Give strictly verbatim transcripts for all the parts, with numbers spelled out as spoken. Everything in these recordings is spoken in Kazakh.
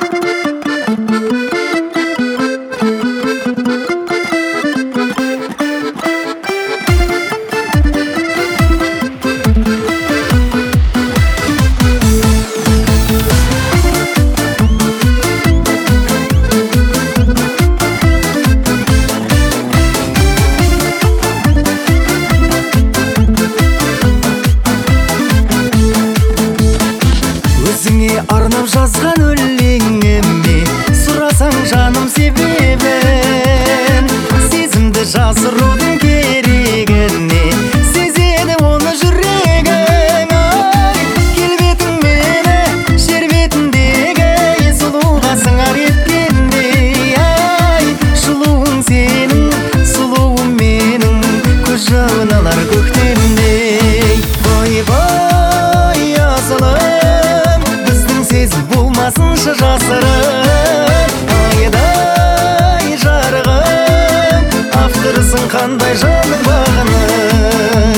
Өзіңе арнап жазған өлеңіме сұрасаң жаным себебін, сезімді жасырудың керегіне сезеді оны жүрегің. Ай, келбетің мені жер бетіндегі сұлуға сыңар еткендей. Ай, жылуың сенің, сұлуым менің, көз жауын алар көктемдей. Бай-бай асылым, болмасыншы жасырын, айдай жарығым, авторысың қандай жаның бағының.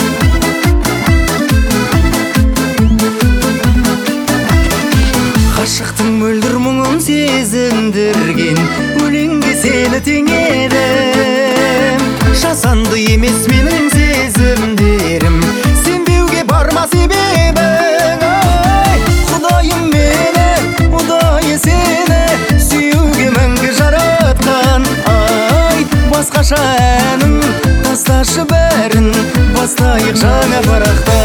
Ғашықтың мөлдір мұңын сезіндірген өлеңге сені теңедім. Жасанды емес менің сезімдерім, сенбеуге барма себебің. Ай, Құдайым мені, ұдайы сені сүюге мәңгі жаратқан. Ай, басқаша әнің тасташы бәрін, бастайық жаңа парақта.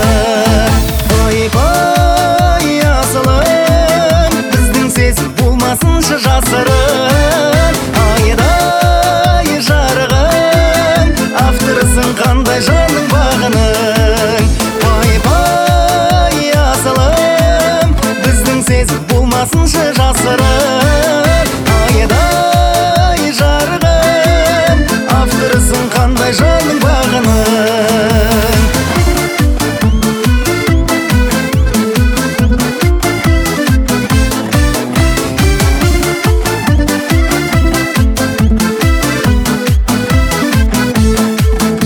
Бай-бай асылым, біздің сезім болмасыншы жасырын, айдай жарығым, авторысың қандай жаның бағының. Бай-бай асылым, біздің сезім болмасыншы жасырын, айдай жарығым, авторысың қандай жаның бағының.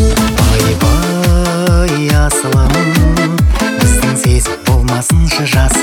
Бай-бай асылым, біздің сезім болмасыншы жасырын.